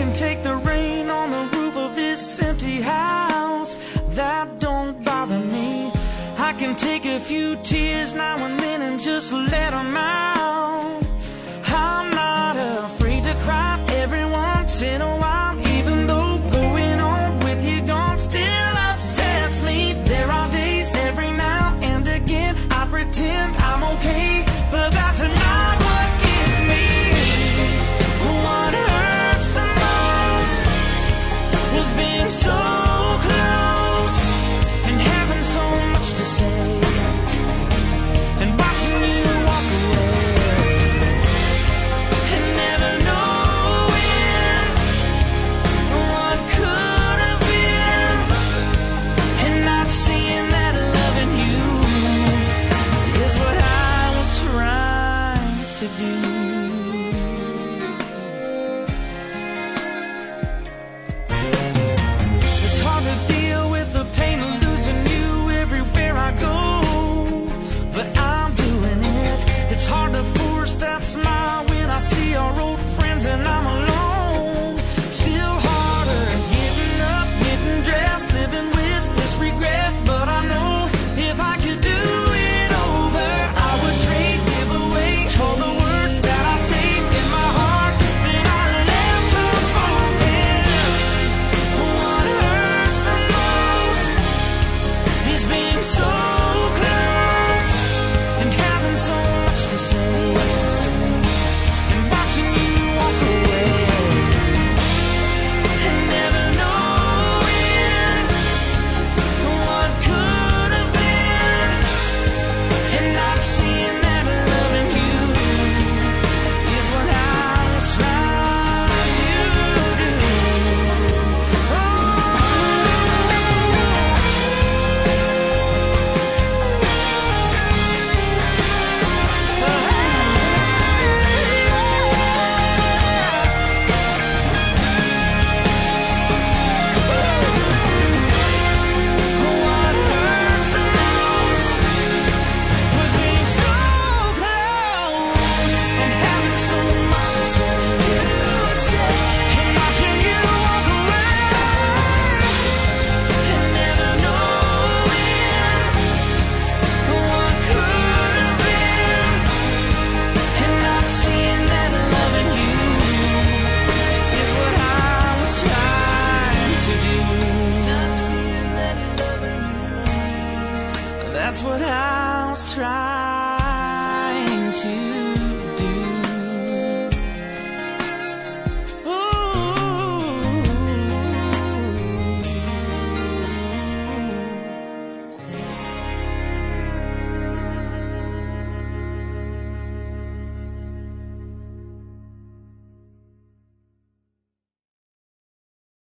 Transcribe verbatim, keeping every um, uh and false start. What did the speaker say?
can take the rain on the roof of this empty house. That don't bother me. I can take a few tears now and then and just let them out. I'm not afraid to cry every once in a while, even though going on with you gone still upsets me. There are days every now and again I pretend I'm okay, but that's not what gives me. What hurts the most was being so close and having so much to say, and watching you walk away, and never knowing what could have been, and not seeing that loving you is what I was trying to do. It's hard to deal with the pain of losing you everywhere I go, but I'm doing it. It's hard to force that smile when I see our old friends and I'm alone. Still harder getting up, getting dressed, living with this regret. But I know if I could do it over, I would trade, give away all the words that I saved in my heart, then I left unspoken. What hurts the most is being so close and having so much to say, and watching you walk away, and never knowing what could have been, and not seeing that loving you is what I was trying to do. What hurts the most was being so close and having so much to say, and watching you walk away, and never knowing what could have been, and not seeing that loving you is what I was trying to do. Not seeing that loving you, that's what I was trying to do.